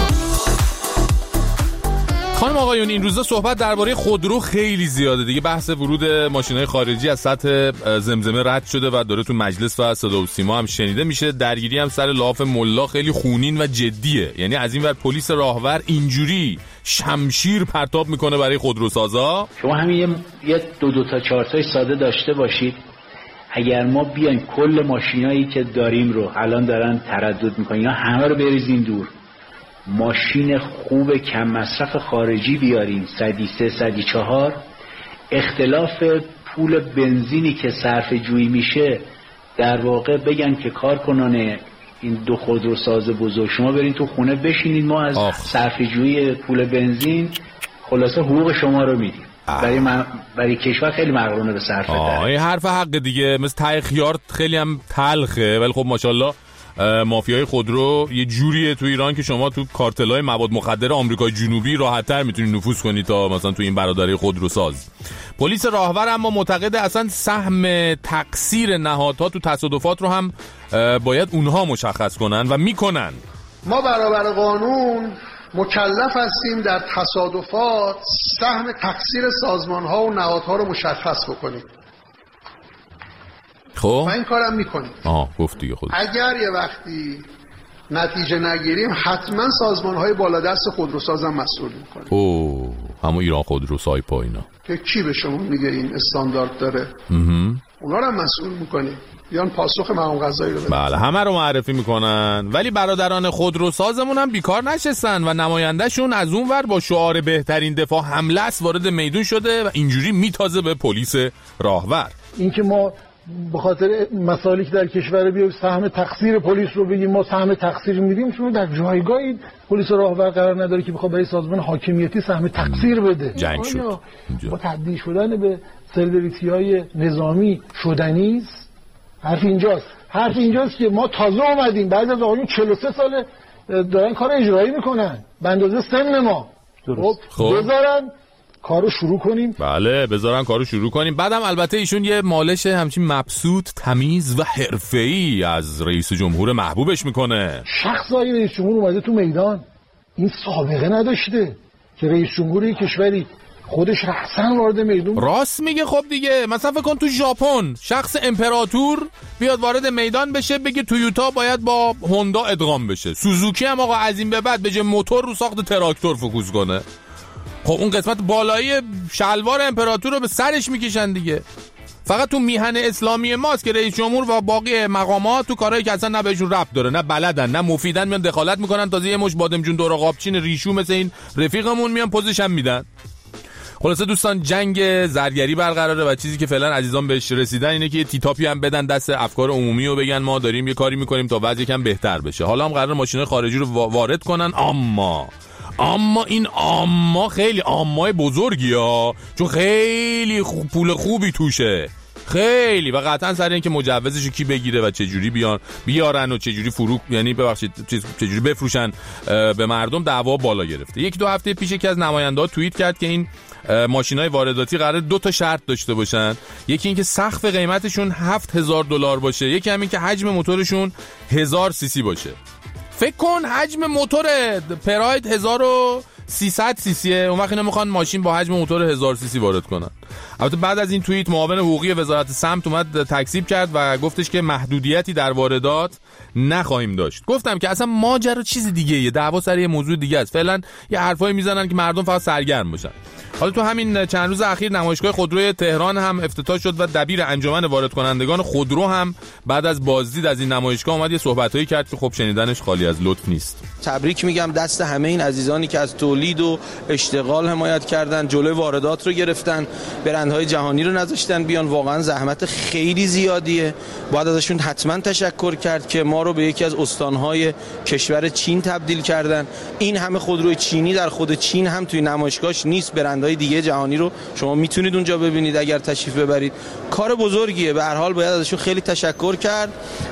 خانم آقایون این روزا صحبت درباره خودرو خیلی زیاده دیگه. بحث ورود ماشین‌های خارجی از سطح زمزمه رد شده و داره تو مجلس و صدا و سیما هم شنیده میشه. درگیری هم سر لاف ملا خیلی خونین و جدیه. یعنی از این ور پلیس راهور اینجوری شمشیر پرتاب میکنه برای خودروسازا. شما همین یه دو دو تا چهار تای ساده داشته باشید اگر ما بیایم کل ماشینایی که داریم رو الان دارن تردد میکنن اینا همه رو بریزیم دور ماشین خوب کم مصرف خارجی بیاریم صدی سه صدی چهار اختلاف پول بنزینی که صرف جویی میشه در واقع بگن که کارکنان این دو خودروساز بزرگ، شما برین تو خونه بشینید، ما از صرفه‌جویی پول بنزین خلاصه حقوق شما رو میدیم. برای من برای کشور خیلی مقرونه به صرف ده. این حرف حق دیگه، مثل ته خیار خیلی هم تلخه، ولی خب ماشاءالله مافیای خودرو یه جوریه تو ایران که شما تو کارتل‌های مواد مخدر آمریکای جنوبی راحت‌تر میتونید نفوذ کنید تا مثلا تو این برادری خودروساز. پلیس راهور اما معتقده اصلا سهم تقصیر نهادها تو تصادفات رو هم باید اونها مشخص کنن و میکنن. ما برابر قانون مکلف هستیم در تصادفات سهم تقصیر سازمان‌ها و نهادها رو مشخص بکنیم. خب و این کارم میکنیم. آه گفت دیگه خود. اگر یه وقتی نتیجه نگیریم حتما سازمان‌های بالادست خودروساز هم مسئول میکنیم. اوه همون ایران خودروسای پایینا که کی به شما میگه این استاندارد داره؟ اونا رو هم مسئول میکنیم. بیان پاسخ مقام قضایی رو بدن. بله همه رو معرفی میکنن، ولی برادران خودروسازمون هم بیکار نشستن و نمایندهشون از اون ور با شعار بهترین دفاع حمله است وارد میدون شده و اینجوری میتازه به پلیس راهور. اینکه ما به خاطر مسائلی که در کشور بیایم سهم تقصیر پلیس رو بگیم ما سهم تقصیر میدیم، چون در جایگاهی پلیس راهور قرار نداره که بخواد برای سازمان حاکمیتی سهم تقصیر بده. جنگ شد با تبدیل شدن به سلبریتی‌های نظامی شدنی است. حرف اینجاست حرف اینجاست که ما تازه اومدیم بعد از آقایون چهل و سه ساله دارن کار اجرایی میکنن به اندازه سن ما. خب بذارن کارو شروع کنیم. بله بذارن کارو شروع کنیم. بعدم البته ایشون یه مالش همچین مبسوط تمیز و حرفه‌ای از رئیس جمهور محبوبش میکنه. شخصای رئیس جمهور اومده تو میدان، این سابقه نداشته که رئیس جمهوری کشوری خودش رأساً وارد میدون. راست میگه. خب دیگه مثلا فکر کن تو ژاپن شخص امپراتور بیاد وارد میدان بشه بگه تویوتا باید با هوندا ادغام بشه، سوزوکی هم آقا از این به بعد به جای موتور رو ساخت تراکتور فوکوس کنه. خب اون قسمت بالایی شلوار امپراتور رو به سرش میکشن دیگه. فقط تو میهن اسلامی ماست که رئیس جمهور و باقی مقامات تو کارهایی که اصلا نه بهشون ربط داره، نه بلدن، نه مفیدن، میان دخالت میکنن. تازه یه مش بادمجون دور قابچین ریشو مثل این رفیقمون میان پوزش هم میدن. خلاصه دوستان جنگ زرگری برقراره و چیزی که فعلا عزیزان بهش رسیدن اینه که یه تیتاپی هم بدن دست افکار عمومی و بگن ما داریم یه کاری میکنیم تا وضع یکم بهتر بشه. حالا هم قرار ماشینای خارجی رو وارد کنن، اما اما این اما خیلی امای بزرگی ها، چون خیلی خوب پول خوبی توشه، خیلی، و قطعا سر این که مجوزشو کی بگیره و چه جوری بیان بیارن و چه جوری فروخت، یعنی ببخشید چه جوری بفروشن به مردم، دعوا بالا گرفته. یک دو هفته پیش یکی از نماینده‌ها توییت کرد که این ماشینای وارداتی قراره دو تا شرط داشته باشن. یکی این که سقف قیمتشون هفت هزار دلار باشه، یکی همین که حجم موتورشون هزار سی سی باشه. فکر کن حجم موتور پراید هزار و سیصد سی سیه، اون وقت اینا میخوان ماشین با حجم موتور هزار سی سی وارد کنن. البته بعد از این توییت معاون حقوقی وزارت سمت اومد تکذیب کرد و گفتش که محدودیتی در واردات نخواهیم داشت. گفتم که اصلا ماجرا چیز دیگه ایه، دعوا سر یه موضوع دیگه است. فعلا یه حرفایی میزنن که مردم فقط سرگرم باشن. حالا تو همین چند روز اخیر نمایشگاه خودروی تهران هم افتتاح شد و دبیر انجمن وارد کنندگان خودرو هم بعد از بازدید از این نمایشگاه اومد یه صحبتایی کرد که خب شنیدنش خالی از لطف نیست. تبریک میگم دست همه این عزیزانی که از تولید و اشتغال حمایت کردن، جلوی واردات رو گرفتن، برندهای جهانی رو نذاشتن بیان. واقعا زحمت خیلی زیادیه، باید ازشون حتما تشکر کرد که ما رو به یکی از استانهای کشور چین تبدیل کردن. این همه خودروی چینی در خود چین هم توی نمایشگاهش نیست، برندهای دیگه جهانی رو شما میتونید اونجا ببینید اگر تشریف ببرید. کار بزرگیه، به هر حال باید ازشون خیلی تشکر کرد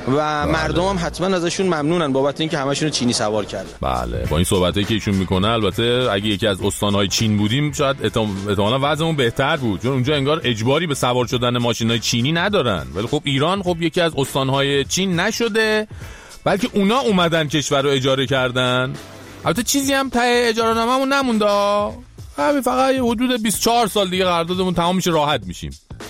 و مردم هم حتما ازشون ممنونن بابت اینکه همشون رو چینی سوار کردن. بله با این صحبتایی که ایشون میکنه البته اگه یکی از استانهای چین بودیم شاید احتمالاً وضعمون بهتر بود، چون اونجا انگار اجباری به سوار شدن ماشینای چینی ندارن. ولی خب ایران خب یکی از استانهای چین نشده، بلکه اونا اومدن کشور رو اجاره کردن. البته چیزی هم ته اجاره ناممون نمونده، همین فقط حدود بیست و چهار سال دیگه قراردادمون تمام میشه، راحت میشیم.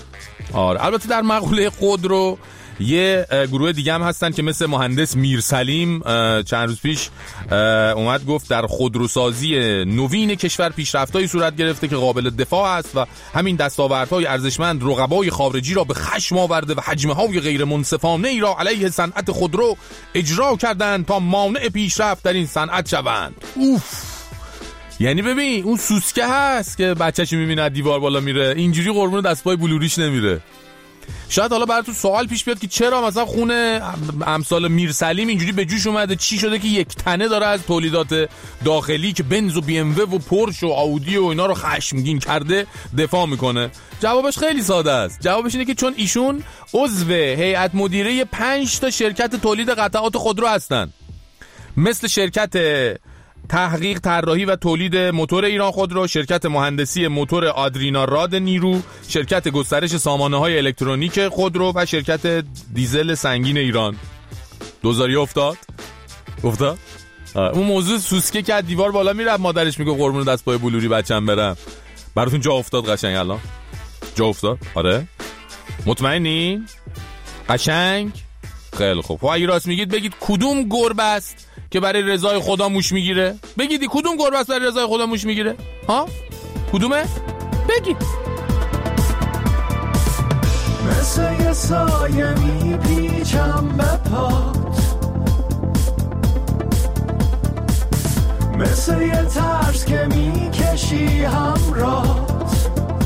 آره البته در مقوله خودرو یه گروه دیگه هم هستن که مثل مهندس میرسلیم چند روز پیش اومد گفت در خودروسازی نوین کشور پیشرفت‌هایی صورت گرفته که قابل دفاع است و همین دستاوردهای ارزشمند رقبای خارجی را به خشم آورده و حجم‌های غیر منصفانه ای را علیه صنعت خودرو اجرا کردند تا مانع پیشرفت در این صنعت شوند. اوف، یعنی ببین اون سوسکه هست که بچه‌ش می‌بینه دیوار بالا میره، اینجوری قربون دستپای بلوریش نمیره. شاید حالا براتون سوال پیش بیاد که چرا مثلا خونه امثال میرسلیم اینجوری به جوش اومده، چی شده که یک تنه داره از تولیدات داخلی که بنز و بی ام و و پورش و آودی و اینا رو خشمگین کرده دفاع میکنه؟ جوابش خیلی ساده است. جوابش اینه که چون ایشون عضو هیئت مدیره پنج تا شرکت تولید قطعات خودرو هستن، مثل شرکت تحقیق طراحی و تولید موتور ایران خودرو، شرکت مهندسی موتور آدرینا راد نیرو، شرکت گسترش سامانه‌های الکترونیک خودرو و شرکت دیزل سنگین ایران. دوزاری افتاد؟ افتاد؟ اون موضوع سوسکه که از دیوار بالا میره، مادرش میگه قربون دست پای بلوری بچم برم. براتون جا افتاد قشنگ الان؟ جا افتاد؟ آره؟ مطمئنین؟ قشنگ؟ خیلی خوب. اگه راست میگید بگید کدوم گربه است که برای رضای خدا موش میگیره؟ بگیدی کدوم گربه است برای رضای خدا موش میگیره؟ ها؟ کدومه؟ بگید. مثل یه سایه میپیچم به پات، مثل یه ترس که میکشی همراهت،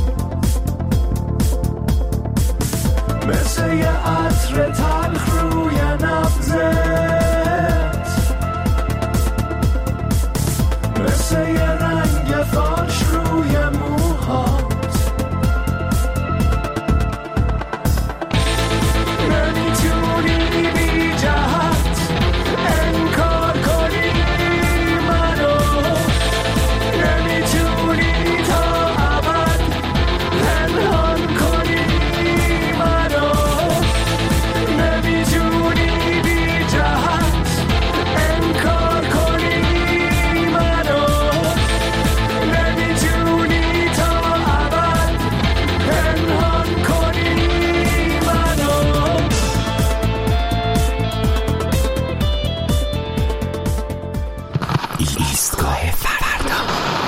مثل یه عطر تلخ روی نبضت، مثل یه رنگ فالش روی موهات. نمیتونی بی جهت انکار کنی منو، نمیتونی تا ابد پنهان کنی منو، نمیتونی بی جهت انکار کنی منو، نمیتونی تا ابد پنهان کنی منو. ایستگاه فردا.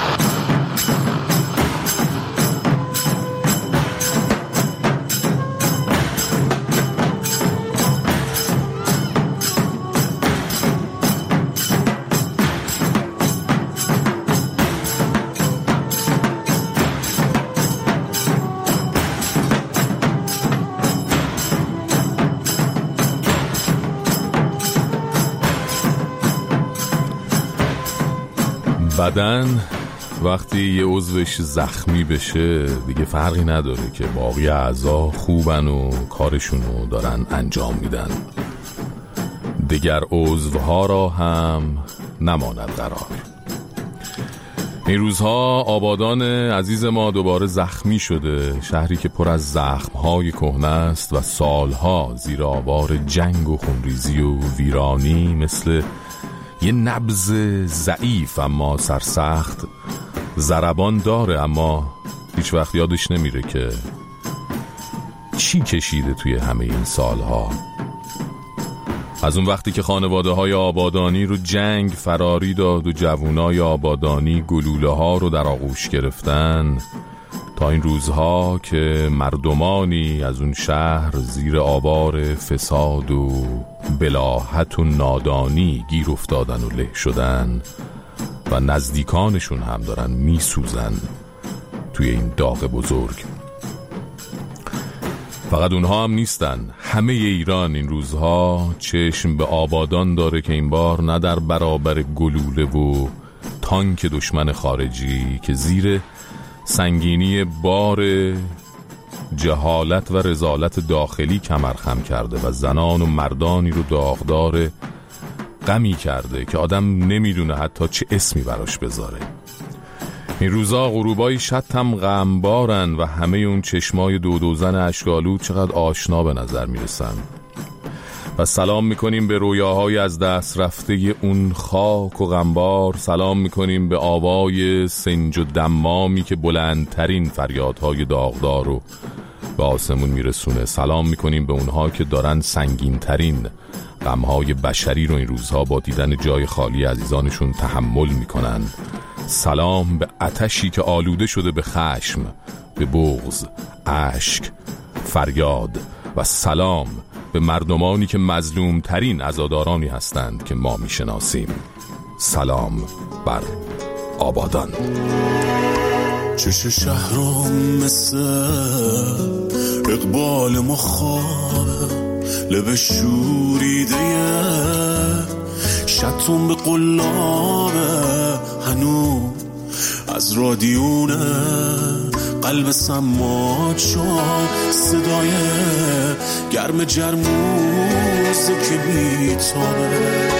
بدن وقتی یه عضوش زخمی بشه دیگه فرقی نداره که باقی اعضا خوبن و کارشونو دارن انجام میدن. دیگر عضوها را هم نماند قرار. این روزها آبادان عزیز ما دوباره زخمی شده، شهری که پر از زخمهای کهنه است و سالها زیر آوار جنگ و خونریزی و ویرانی مثل یه نبض ضعیف اما سرسخت ضربان داره، اما هیچ وقت یادش نمیره که چی کشیده توی همه این سالها. از اون وقتی که خانواده های آبادانی رو جنگ فراری داد و جوونای آبادانی گلوله ها رو در آغوش گرفتن، تا این روزها که مردمانی از اون شهر زیر آوار فساد و بلاهت و نادانی گیر افتادن و له شدن و نزدیکانشون هم دارن میسوزن توی این داغ بزرگ. فقط اونها هم نیستن، همه ایران این روزها چشم به آبادان داره که این بار نه در برابر گلوله و تانک دشمن خارجی که زیر سنگینی بار جهالت و رذالت داخلی کمر خم کرده و زنان و مردانی رو داغدار غمی کرده که آدم نمیدونه حتی چه اسمی براش بذاره. این روزا غروبای شتم غمبارن و همه اون چشمای دودوزن اشکالود چقدر آشنا به نظر میرسن. و سلام میکنیم به رویاهای از دست رفته اون خاک و غمبار، سلام میکنیم به آوای سنج و دمامی که بلندترین فریادهای داغدار رو به آسمون میرسونه، سلام میکنیم به اونها که دارن سنگینترین غمهای بشری رو این روزها با دیدن جای خالی عزیزانشون تحمل میکنن، سلام به آتشی که آلوده شده به خشم، به بغض، اشک، فریاد، و سلام به مردمانی که مظلوم ترین عزادارانی هستند که ما میشناسیم. سلام بر آبادان. چش شهرم مثل اقبال ما خوابه لب شوریده شتون به قلابه هنو از رادیونه قلب سماج شد صدای گرم جرموزه که میتابه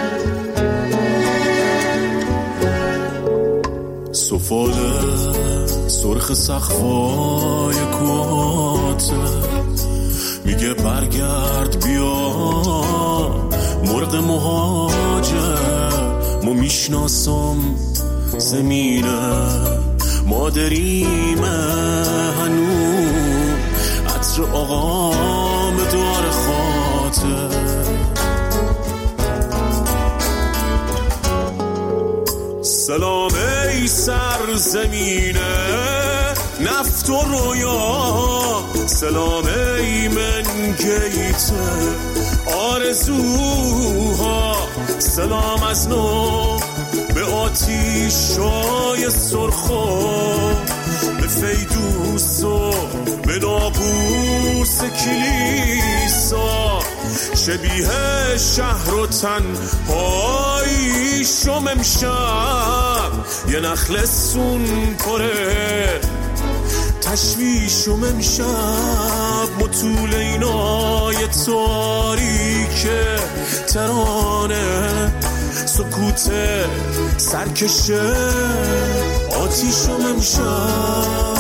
سفاله سرخ سقفای کوهاته میگه برگرد بیا مرغ مهاجر ما میشناسم زمینه مادریمه هنو عطر آقام دار خاطر سلام ای سر زمینه نفت و رویا سلام ای من گیت آرزوها سلام از نو به آتیشای سرخو به فیدوس و به ناقوس کلیسا شبیه شهر و تنهایی شم امشب یه نخل سون پره تشویشم امشب مطول اینای تاریک ترانه سکوت سرکشه آتیشم امشب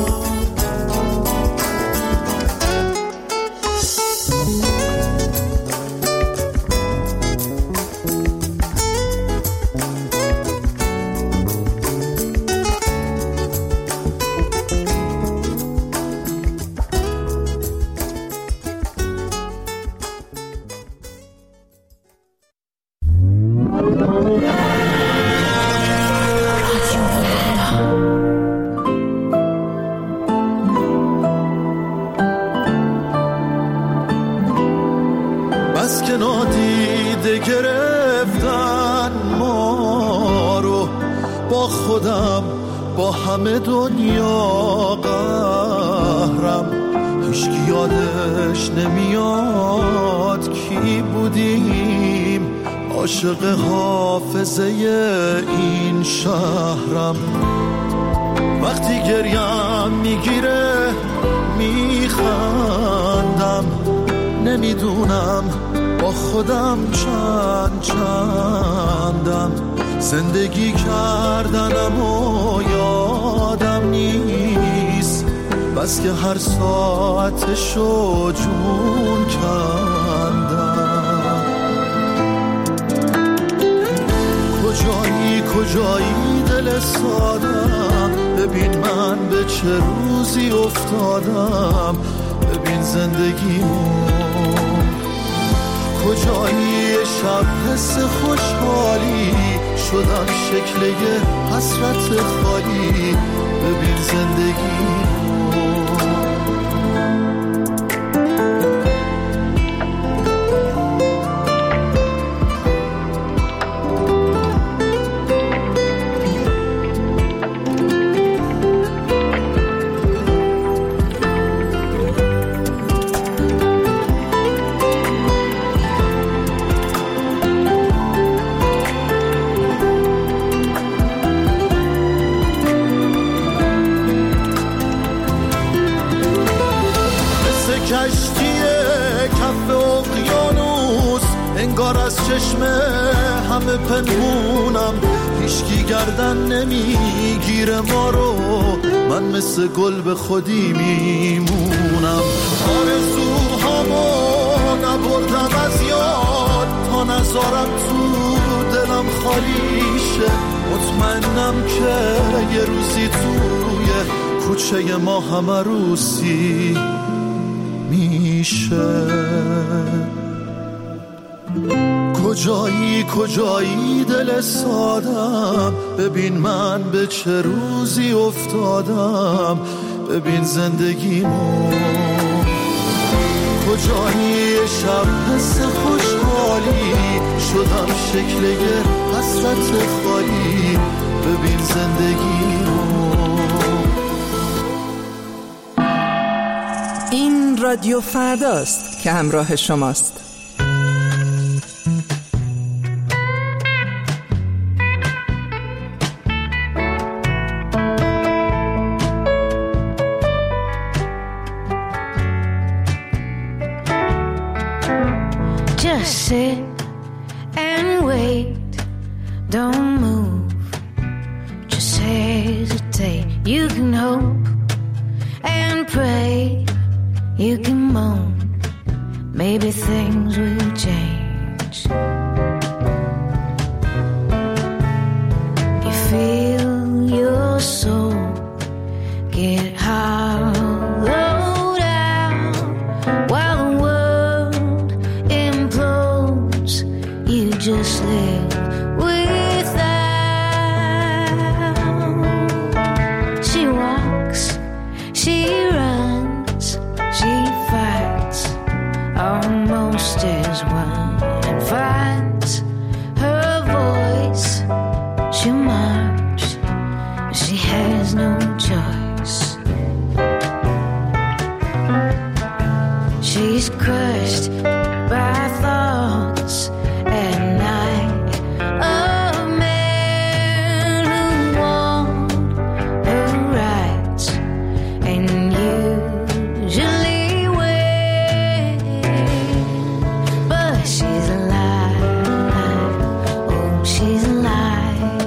عاشق حافظه این شهرم وقتی گریم میگیره میخندم نمیدونم با خودم چند چندم زندگی کردنم و یادم نیست بس که هر ساعتشو جون کندم کجایی کجایی دل سادم ببین من به چه روزی افتادم ببین زندگیمو کجایی شب حس خوشحالی شدم شکل یه حسرت خالی ببین زندگیمو همه پنهونم هیچکی گردن نمیگیره ما رو من مثل گل به خودی میمونم آرزوهامو نبردم از یاد تا نذارم تو دلم خالی شه مطمئنم که یه روزی توی کوچه ما همه روسی میشه کجایی کجایی دل سادم ببین من به چه روزی افتادم ببین زندگیمو کجایی شب حس خوشحالی شدم شکل یه حسرت خالی ببین زندگیمو این رادیو فرداست که همراه شماست. Just sit and wait, don't move, just hesitate. You can hope and pray, you can moan, maybe things will change. You feel your soul get hollowed out while the world implodes. You just live without. She walks, she runs, she fights almost as one, and finds her voice. She'll march, she has no choice. She's crushed by thoughts at night of men who want her rights and usually win. But she's alive, oh she's alive.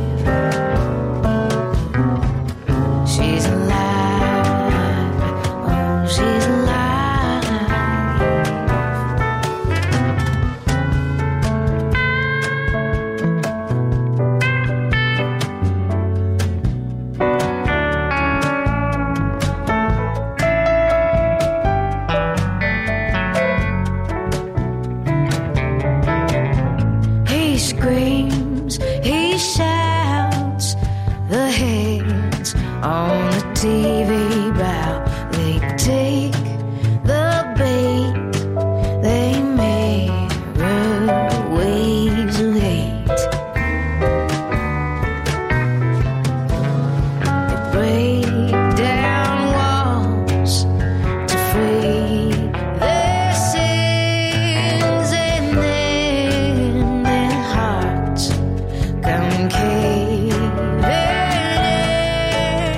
She's alive, oh she's alive. He screams, he shouts, the heads on the T V bow. They take the bait, they mirror waves of hate. They break down walls to free their sins, and then their hearts come caving in.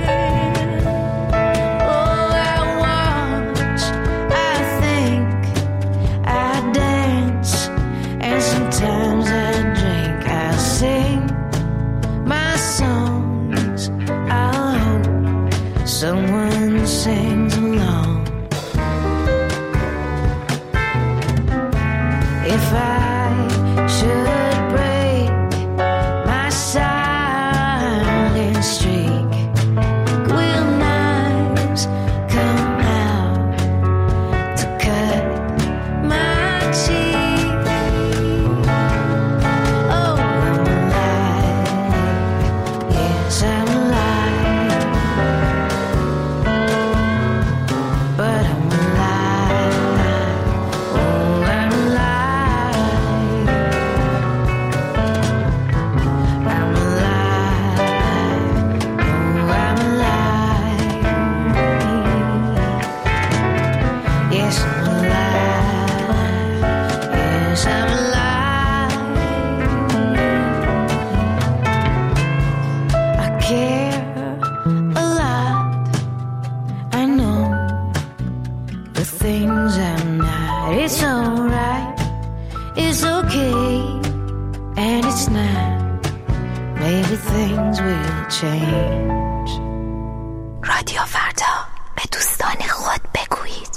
Oh, I watch, I think, I dance, and sometimes I drink, I sing my songs. I hope someone sings along. If I should break my silent streak, will knives come out to cut my cheek? Oh, I'm alive, yes I'm alive, but I'm alive, oh I'm alive, I'm alive, oh I'm alive, yes I'm alive, yes I'm alive. I care a lot, I know the things I'm not. It's alright, it's okay, and it's not. Maybe things will change. رادیو فردا، به دوستان خود بگویید.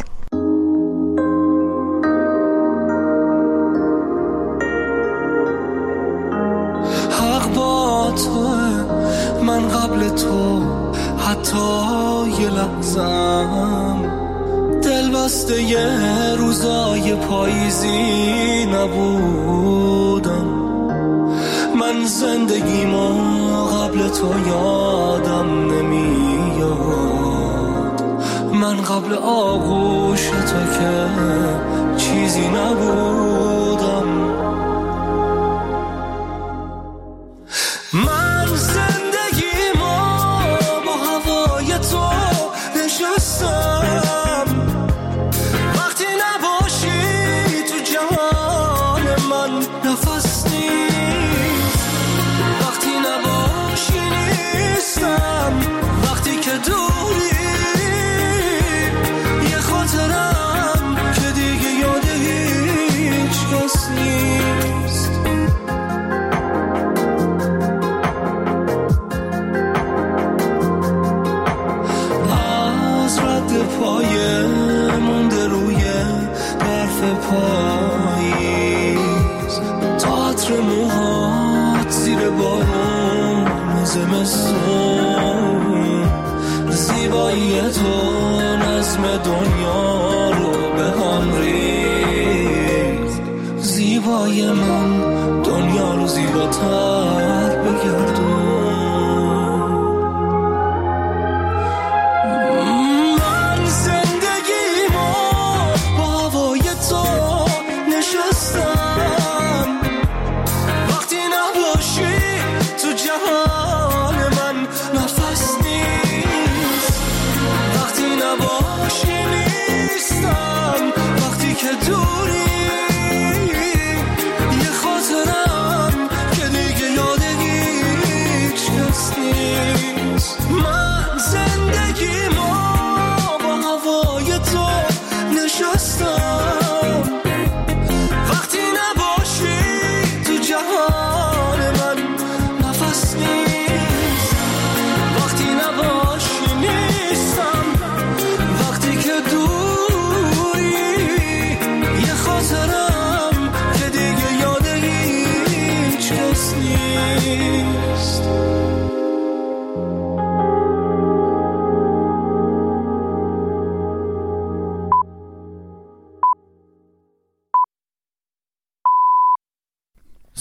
حق با توه، من قبل تو حتی یه لحظم دل بسته یه روزای پاییزی نبودم. من زندگیمو قبل تو یادم نمیاد، من قبل آغوش تو که چیزی نبودم. من زندگیمو با هوای تو نشستم، حس نیست وقتی نباشی نیستم وقتی که دوری یه خاطرم که دیگه یاد هیچ کس نیست از رد پایه مونده روی برف پاییز تئاتر موهات زیر بارون زمستون زیبایی تو نظم دنیا رو به هم ریخت زیبای من دنیا رو زیباتر بگردون